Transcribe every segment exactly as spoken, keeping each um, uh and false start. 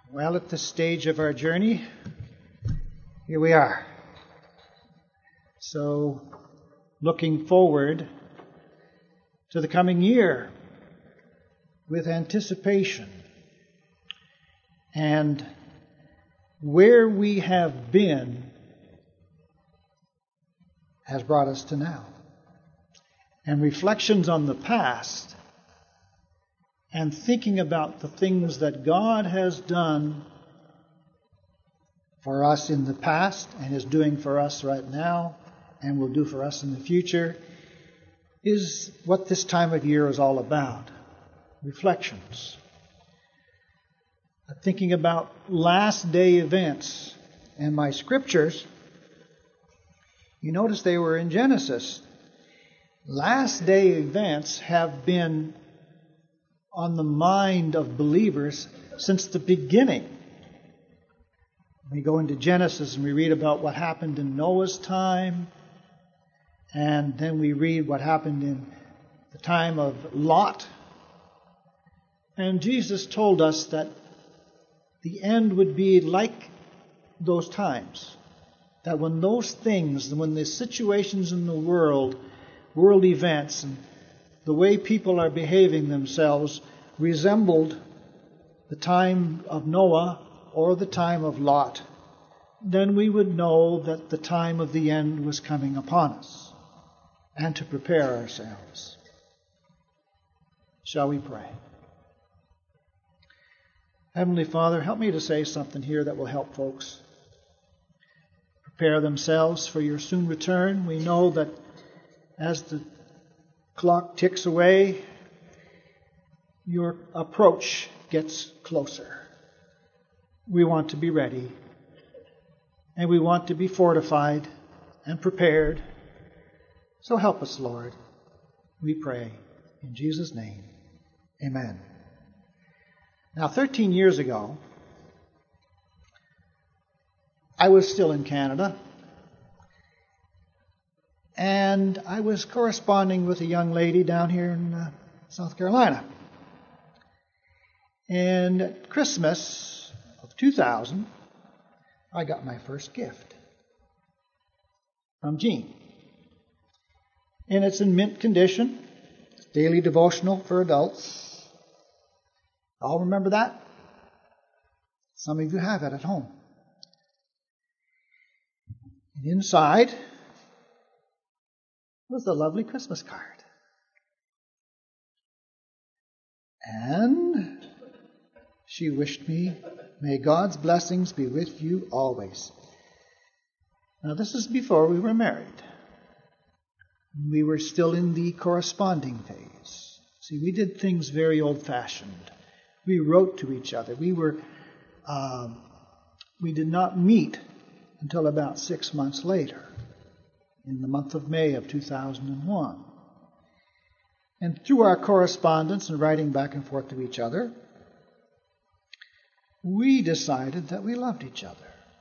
Well, at this stage of our journey, here we are. So, looking forward to the coming year with anticipation. And where we have been has brought us to now. And reflections on the past and thinking about the things that God has done for us in the past and is doing for us right now and will do for us in the future is what this time of year is all about. Reflections. Thinking about last day events. And my scriptures, you notice they were in Genesis. Last day events have been on the mind of believers since the beginning. We go into Genesis and we read about what happened in Noah's time, and then we read what happened in the time of Lot. And Jesus told us that the end would be like those times. That when those things, when the situations in the world, world events, and the way people are behaving themselves resembled the time of Noah or the time of Lot, then we would know that the time of the end was coming upon us, and to prepare ourselves. Shall we pray? Heavenly Father, help me to say something here that will help folks prepare themselves for your soon return. We know that as the clock ticks away, your approach gets closer. We want to be ready, and we want to be fortified and prepared. So help us, Lord, we pray. In Jesus' name, amen. Now, thirteen years ago, I was still in Canada, and I was corresponding with a young lady down here in uh, South Carolina. And at Christmas of two thousand, I got my first gift from Jean. And it's in mint condition, daily devotional for adults. All remember that? Some of you have it at home. And inside was a lovely Christmas card. And she wished me, "May God's blessings be with you always." Now, this is before we were married. We were still in the corresponding phase. See, we did things very old-fashioned. We wrote to each other. We were, um, we did not meet until about six months later, in the month of May of two thousand one. And through our correspondence and writing back and forth to each other, we decided that we loved each other.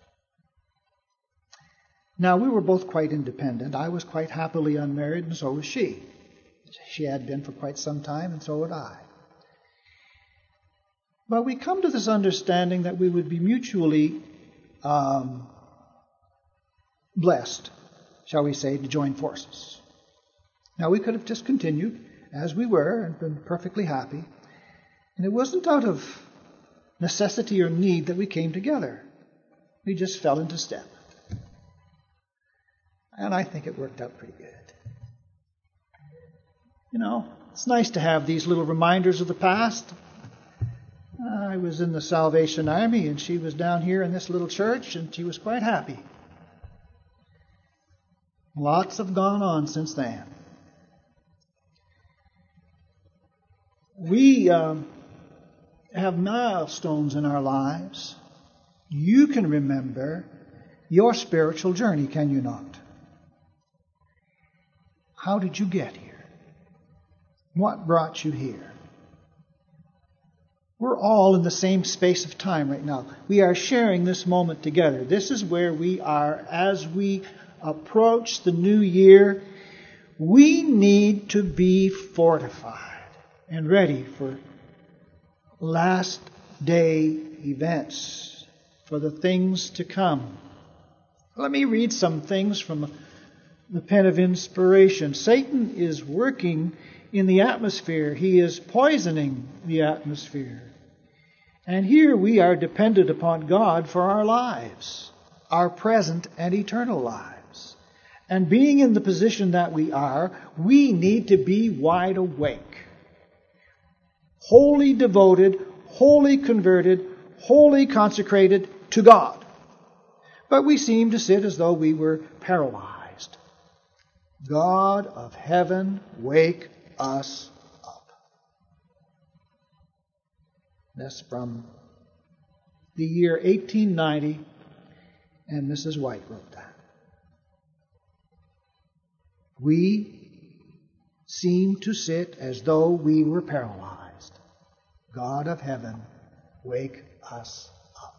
Now, we were both quite independent. I was quite happily unmarried, and so was she. She had been for quite some time, and so had I. But we come to this understanding that we would be mutually um, blessed, shall we say, to join forces. Now, we could have just continued as we were and been perfectly happy. And it wasn't out of necessity or need that we came together. We just fell into step. And I think it worked out pretty good. You know, it's nice to have these little reminders of the past. I was in the Salvation Army, and she was down here in this little church, and she was quite happy. Lots have gone on since then. We um, have milestones in our lives. You can remember your spiritual journey, can you not? How did you get here? What brought you here? We're all in the same space of time right now. We are sharing this moment together. This is where we are as we approach the new year. We need to be fortified and ready for last day events, for the things to come. Let me read some things from the pen of inspiration. Satan is working in the atmosphere. He is poisoning the atmosphere. And here we are dependent upon God for our lives, our present and eternal lives. And being in the position that we are, we need to be wide awake, wholly devoted, wholly converted, wholly consecrated to God. But we seem to sit as though we were paralyzed. God of heaven, wake us up. That's from the year eighteen ninety, and Missus White wrote that. We seem to sit as though we were paralyzed. God of heaven, wake us up.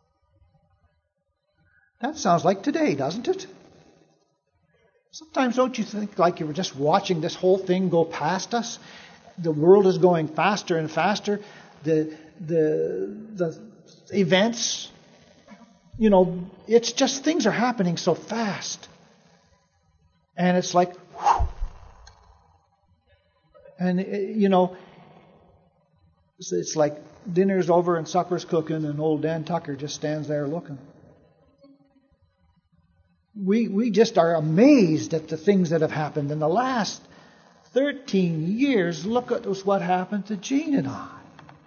That sounds like today, doesn't it? Sometimes don't you think like you were just watching this whole thing go past us? The world is going faster and faster. The the the events, you know, it's just things are happening so fast. And it's like, whew. And, you know, it's like dinner's over and supper's cooking and old Dan Tucker just stands there looking. We we just are amazed at the things that have happened in the last thirteen years. Look at what happened to Jean and I.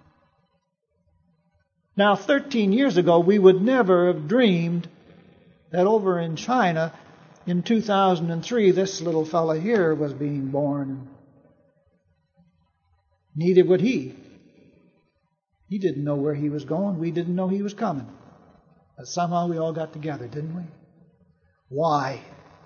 Now, thirteen years ago, we would never have dreamed that over in China, in two thousand three, this little fella here was being born. Neither would he. He didn't know where he was going. We didn't know he was coming. But somehow we all got together, didn't we? Why?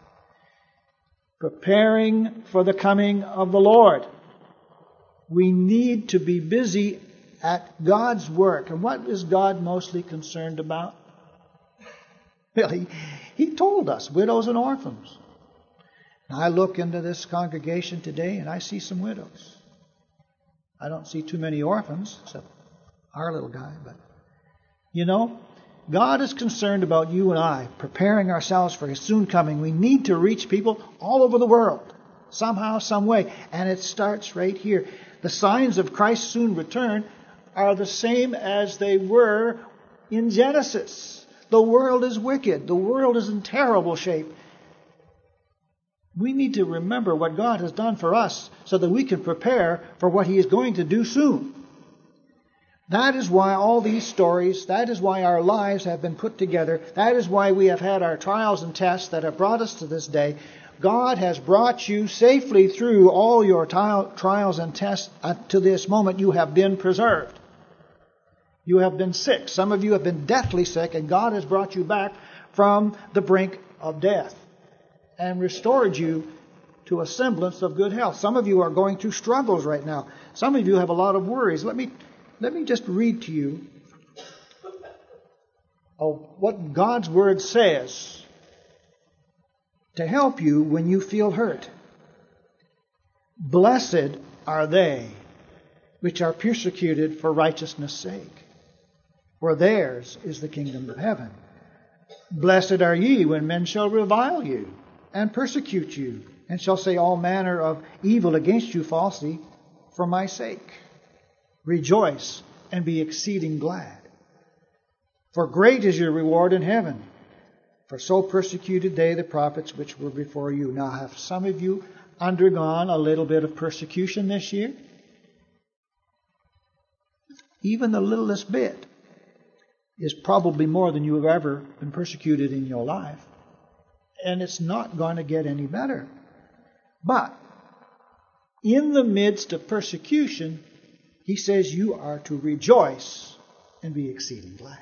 Preparing for the coming of the Lord. We need to be busy at God's work. And what is God mostly concerned about? Well, he, he told us, widows and orphans. Now, I look into this congregation today and I see some widows. I don't see too many orphans, except our little guy. But, you know, God is concerned about you and I, preparing ourselves for His soon coming. We need to reach people all over the world, somehow, some way. And it starts right here. The signs of Christ's soon return are the same as they were in Genesis. The world is wicked. The world is in terrible shape. We need to remember what God has done for us so that we can prepare for what He is going to do soon. That is why all these stories, that is why our lives have been put together. That is why we have had our trials and tests that have brought us to this day. God has brought you safely through all your trials and tests to this moment. You have been preserved. You have been sick. Some of you have been deathly sick, and God has brought you back from the brink of death and restored you to a semblance of good health. Some of you are going through struggles right now. Some of you have a lot of worries. Let me let me just read to you of what God's Word says to help you when you feel hurt. Blessed are they which are persecuted for righteousness' sake, for theirs is the kingdom of heaven. Blessed are ye when men shall revile you and persecute you, and shall say all manner of evil against you falsely for my sake. Rejoice and be exceeding glad, for great is your reward in heaven. For so persecuted they the prophets which were before you. Now, have some of you undergone a little bit of persecution this year? Even the littlest bit is probably more than you have ever been persecuted in your life. And it's not going to get any better. But in the midst of persecution, He says you are to rejoice and be exceeding glad.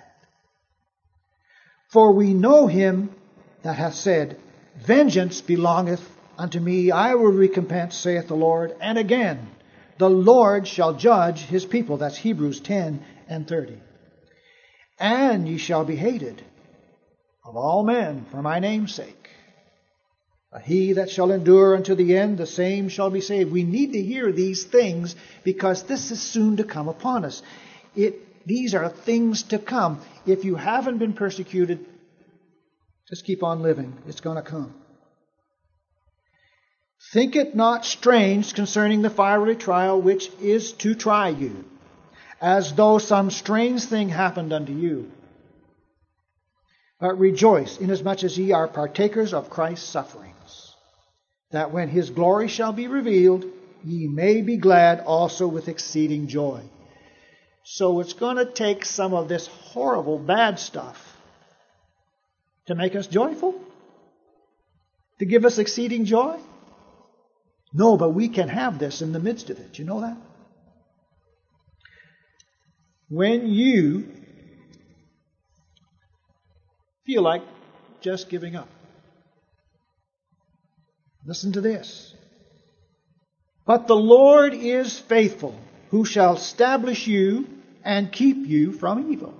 For we know Him that hath said, Vengeance belongeth unto me, I will recompense, saith the Lord. And again, the Lord shall judge His people. That's Hebrews ten and thirty. And ye shall be hated of all men for my name's sake. But he that shall endure unto the end, the same shall be saved. We need to hear these things because this is soon to come upon us. It These are things to come. If you haven't been persecuted, just keep on living. It's going to come. Think it not strange concerning the fiery trial which is to try you, as though some strange thing happened unto you. But rejoice, inasmuch as ye are partakers of Christ's sufferings, that when his glory shall be revealed, ye may be glad also with exceeding joy. So it's going to take some of this horrible, bad stuff to make us joyful? To give us exceeding joy? No, but we can have this in the midst of it. You know that? When you feel like just giving up, listen to this. But the Lord is faithful, who shall establish you and keep you from evil.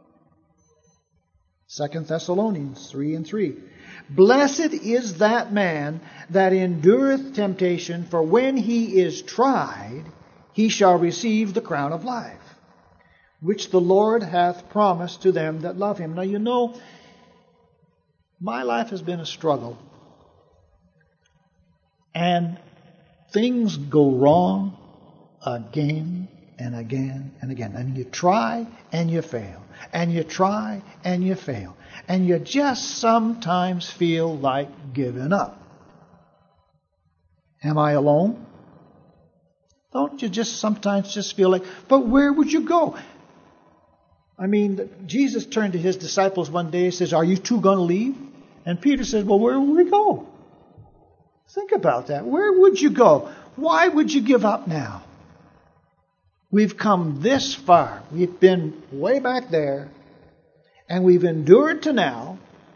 Second Thessalonians three and three. Blessed is that man that endureth temptation, for when he is tried, he shall receive the crown of life, which the Lord hath promised to them that love him. Now you know, my life has been a struggle. And things go wrong again and again and again. And you try and you fail. And you try and you fail. And you just sometimes feel like giving up. Am I alone? Don't you just sometimes just feel like, but where would you go? I mean, Jesus turned to his disciples one day and says, are you two going to leave? And Peter said, well, where will we go? Think about that. Where would you go? Why would you give up now? We've come this far. We've been way back there. And we've endured to now.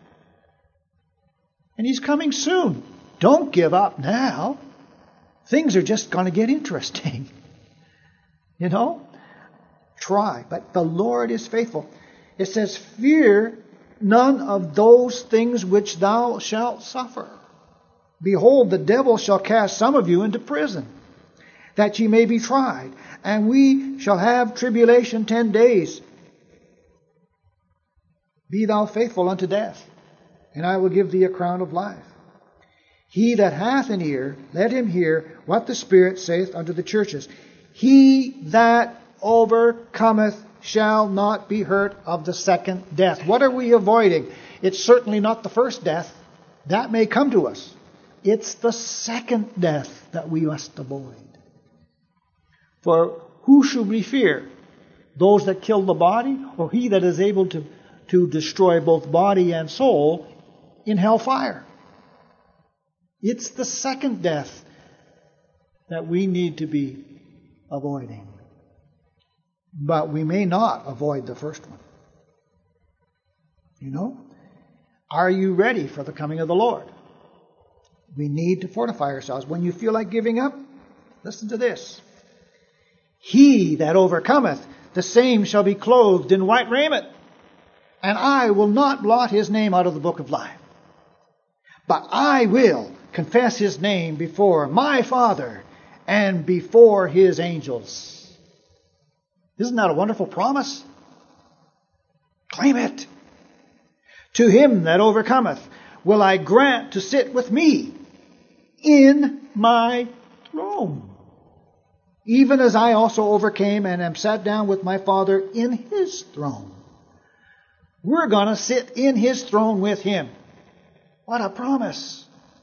And he's coming soon. Don't give up now. Things are just going to get interesting. You know? Try. But the Lord is faithful. It says, fear none of those things which thou shalt suffer. Behold, the devil shall cast some of you into prison, that ye may be tried. And we shall have tribulation ten days. Be thou faithful unto death, and I will give thee a crown of life. He that hath an ear, let him hear what the Spirit saith unto the churches. He that overcometh shall not be hurt of the second death. What are we avoiding? It's certainly not the first death. That may come to us. It's the second death that we must avoid. For who should we fear? Those that kill the body, or he that is able to, to destroy both body and soul in hellfire? It's the second death that we need to be avoiding. But we may not avoid the first one. You know? Are you ready for the coming of the Lord? We need to fortify ourselves. When you feel like giving up, listen to this. He that overcometh, the same shall be clothed in white raiment, and I will not blot his name out of the book of life. But I will confess his name before my Father and before his angels. Isn't that a wonderful promise? Claim it. To him that overcometh will I grant to sit with me in my throne, even as I also overcame and am sat down with my Father in his throne. We're going to sit in his throne with him. What a promise.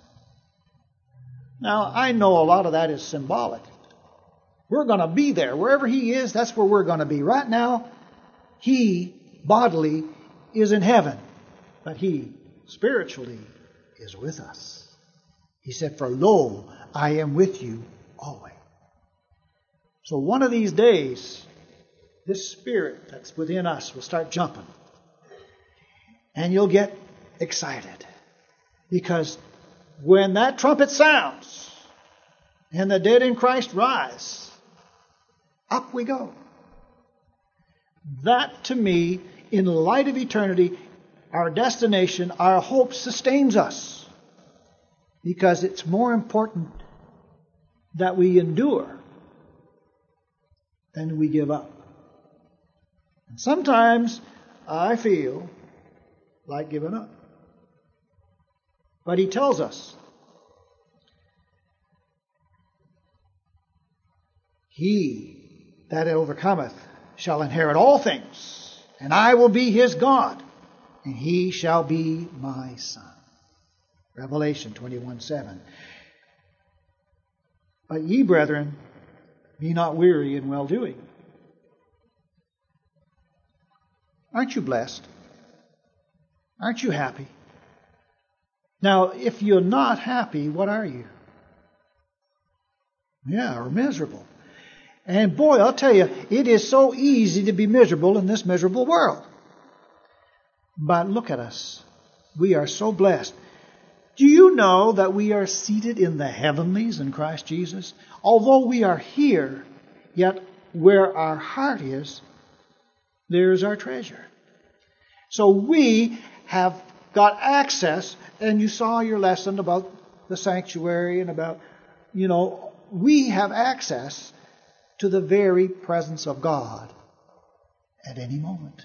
Now, I know a lot of that is symbolic. We're going to be there. Wherever he is, that's where we're going to be. Right now, he, bodily, is in heaven. But he, spiritually, is with us. He said, for lo, I am with you always. So one of these days, this spirit that's within us will start jumping. And you'll get excited. Because when that trumpet sounds and the dead in Christ rise, up we go. That, to me, in the light of eternity, our destination, our hope sustains us. Because it's more important that we endure than we give up. And sometimes I feel like giving up. But he tells us, he that overcometh shall inherit all things, and I will be his God, and he shall be my son. Revelation twenty-one seven. But ye, brethren, be not weary in well-doing. Aren't you blessed? Aren't you happy? Now, if you're not happy, what are you? Yeah, or miserable. And boy, I'll tell you, it is so easy to be miserable in this miserable world. But look at us. We are so blessed. Do you know that we are seated in the heavenlies in Christ Jesus? Although we are here, yet where our heart is, there's our treasure. So we have got access, and you saw your lesson about the sanctuary and about, you know, we have access to the very presence of God at any moment.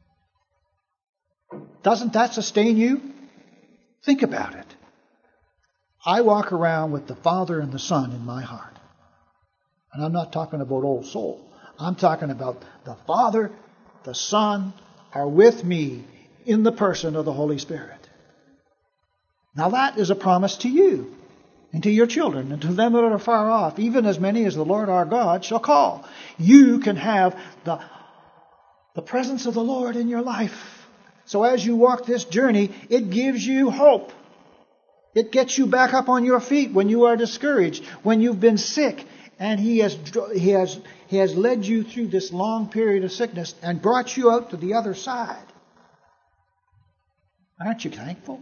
Doesn't that sustain you? Think about it. I walk around with the Father and the Son in my heart. And I'm not talking about old soul. I'm talking about the Father, the Son are with me in the person of the Holy Spirit. Now that is a promise to you and to your children and to them that are far off, even as many as the Lord our God shall call. You can have the, the presence of the Lord in your life. So as you walk this journey, it gives you hope. It gets you back up on your feet when you are discouraged, when you've been sick, and He has He has He has led you through this long period of sickness and brought you out to the other side. Aren't you thankful?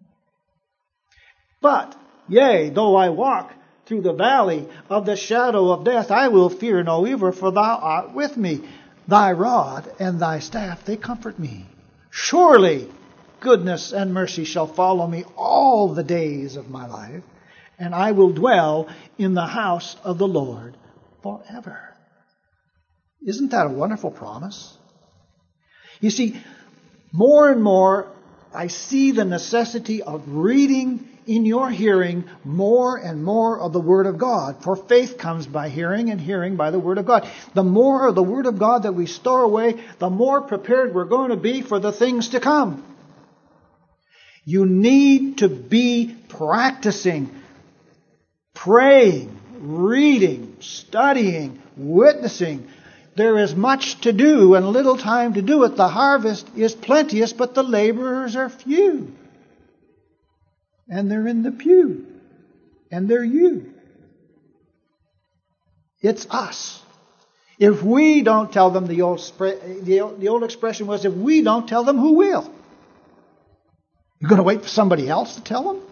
But, yea, though I walk through the valley of the shadow of death, I will fear no evil, for thou art with me. Thy rod and thy staff, they comfort me. Surely goodness and mercy shall follow me all the days of my life, and I will dwell in the house of the Lord forever. Isn't that a wonderful promise? You see, more and more I see the necessity of reading in your hearing more and more of the Word of God. For faith comes by hearing, and hearing by the Word of God. The more of the Word of God that we store away, the more prepared we're going to be for the things to come. You need to be practicing, praying, reading, studying, witnessing. There is much to do and little time to do it. The harvest is plenteous, but the laborers are few. And they're in the pew. And they're you. It's us. If we don't tell them, the old, the old, the old expression was, if we don't tell them, who will? You're going to wait for somebody else to tell them?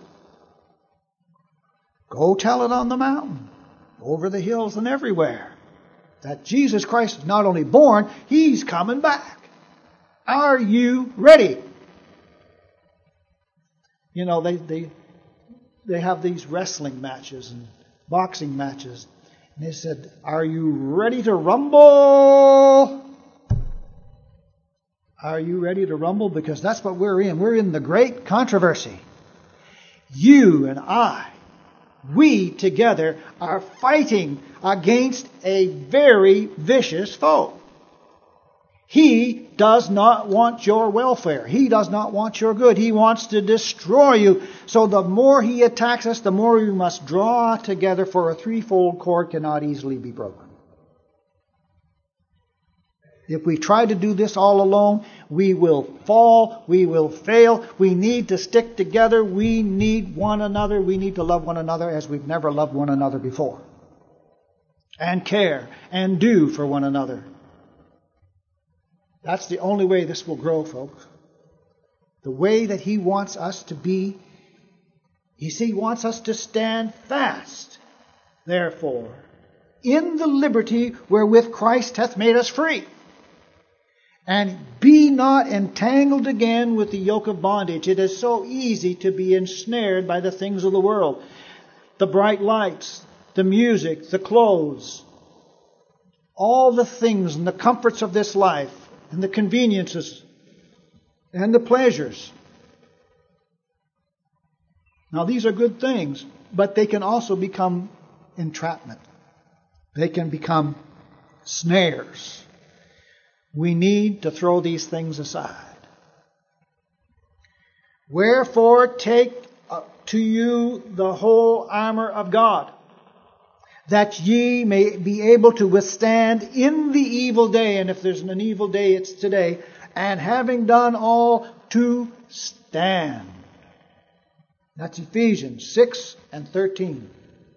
Go tell it on the mountain, over the hills and everywhere, that Jesus Christ is not only born, He's coming back. Are you ready? You know, they they they have these wrestling matches and boxing matches. And they said, are you ready to rumble? Are you ready to rumble? Because that's what we're in. We're in the great controversy. You and I, we together are fighting against a very vicious foe. He does not want your welfare. He does not want your good. He wants to destroy you. So the more he attacks us, the more we must draw together, for a threefold cord cannot easily be broken. If we try to do this all alone, we will fall, we will fail. We need to stick together. We need one another. We need to love one another as we've never loved one another before. And care and do for one another. That's the only way this will grow, folks. The way that He wants us to be, He wants us to stand fast, therefore, in the liberty wherewith Christ hath made us free. And be not entangled again with the yoke of bondage. It is so easy to be ensnared by the things of the world. The bright lights, the music, the clothes, all the things and the comforts of this life and the conveniences and the pleasures. Now, these are good things, but they can also become entrapment. They can become snares. We need to throw these things aside. Wherefore, take to you the whole armor of God, that ye may be able to withstand in the evil day. And if there's an evil day, it's today. And having done all, to stand. That's Ephesians six and thirteen.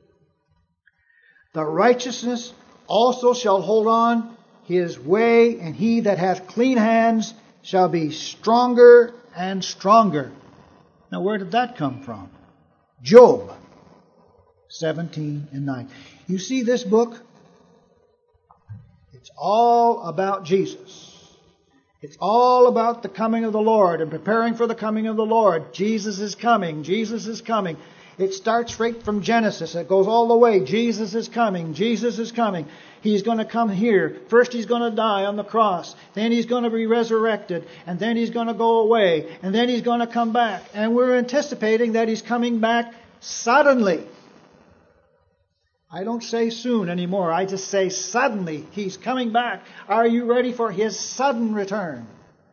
The righteousness also shall hold on his way, and he that hath clean hands shall be stronger and stronger. Now, where did that come from? Job seventeen and nine. You see this book? It's all about Jesus. It's all about the coming of the Lord and preparing for the coming of the Lord. Jesus is coming. Jesus is coming. It starts right from Genesis. It goes all the way. Jesus is coming. Jesus is coming. He's going to come here. First He's going to die on the cross. Then He's going to be resurrected. And then He's going to go away. And then He's going to come back. And we're anticipating that He's coming back suddenly. I don't say soon anymore. I just say suddenly. He's coming back. Are you ready for His sudden return?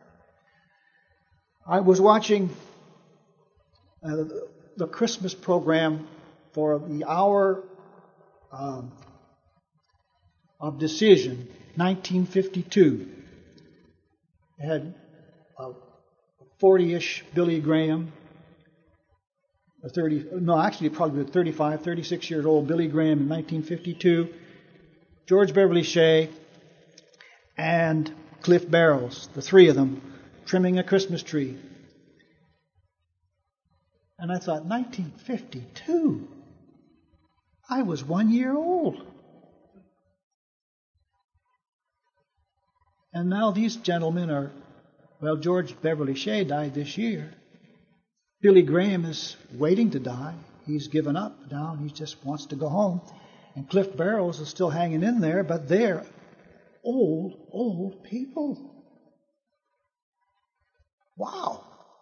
I was watching uh, the Christmas program for the hour um, of decision, nineteen fifty-two. It had a forty-ish Billy Graham, a thirty, no, actually probably thirty-five, thirty-six years old Billy Graham in nineteen fifty-two, George Beverly Shea, and Cliff Barrows, the three of them, trimming a Christmas tree. And I thought, nineteen fifty-two? I was one year old. And now these gentlemen are, well, George Beverly Shea died this year. Billy Graham is waiting to die. He's given up now. He just wants to go home. And Cliff Barrows is still hanging in there, but they're old, old people. Wow.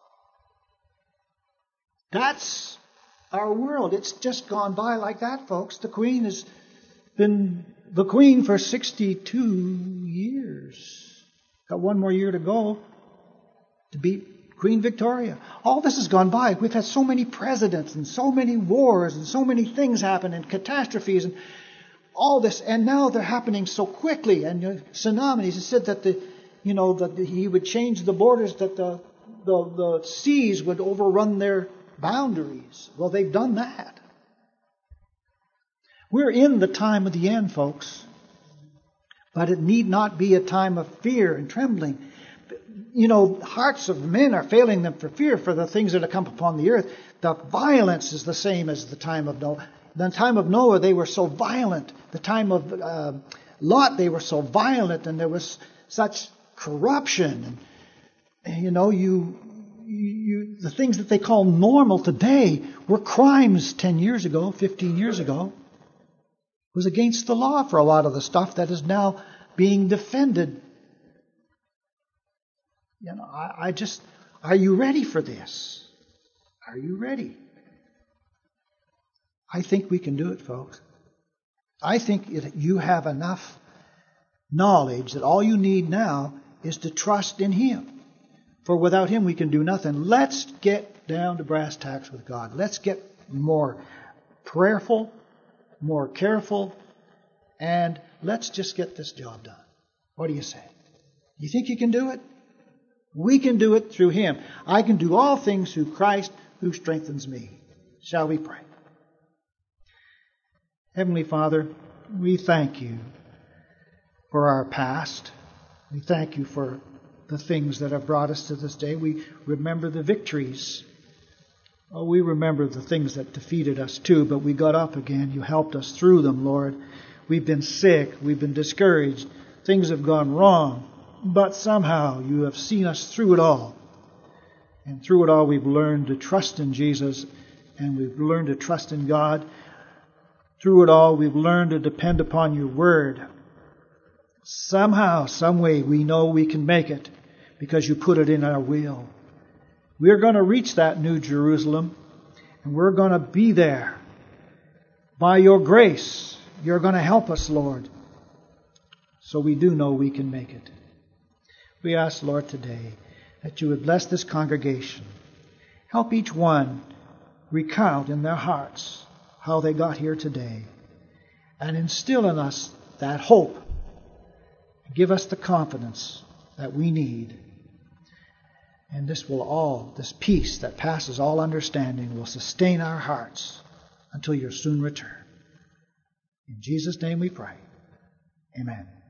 That's our world. It's just gone by like that, folks. The Queen has been the Queen for sixty-two years. Got one more year to go to beat Queen Victoria. All this has gone by. We've had so many presidents and so many wars and so many things happen and catastrophes and all this. And now they're happening so quickly. And uh, tsunamis. He said that the, you know, that he would change the borders, that the, the the seas would overrun their boundaries. Well, they've done that. We're in the time of the end, folks. But it need not be a time of fear and trembling. You know, hearts of men are failing them for fear for the things that have come upon the earth. The violence is the same as the time of Noah. The time of Noah, they were so violent. The time of uh, Lot, they were so violent, and there was such corruption. And, you know, you, you, the things that they call normal today were crimes ten years ago, fifteen years ago. It was against the law for a lot of the stuff that is now being defended. You know, I, I just, are you ready for this? Are you ready? I think we can do it, folks. I think it, you have enough knowledge that all you need now is to trust in Him. For without Him we can do nothing. Let's get down to brass tacks with God. Let's get more prayerful, more careful, and let's just get this job done. What do you say? You think you can do it? We can do it through Him. I can do all things through Christ who strengthens me. Shall we pray? Heavenly Father, we thank You for our past. We thank You for the things that have brought us to this day. We remember the victories. Oh, we remember the things that defeated us too, but we got up again. You helped us through them, Lord. We've been sick. We've been discouraged. Things have gone wrong. But somehow You have seen us through it all. And through it all we've learned to trust in Jesus, and we've learned to trust in God. Through it all we've learned to depend upon Your Word. Somehow, some way, we know we can make it because you put it in our will. We're going to reach that New Jerusalem, and we're going to be there. By your grace, you're going to help us, Lord. So we do know we can make it. We ask, Lord, today that you would bless this congregation. Help each one recount in their hearts how they got here today, and instill in us that hope. Give us the confidence that we need. And this will all, this peace that passes all understanding, will sustain our hearts until your soon return. In Jesus' name we pray. Amen.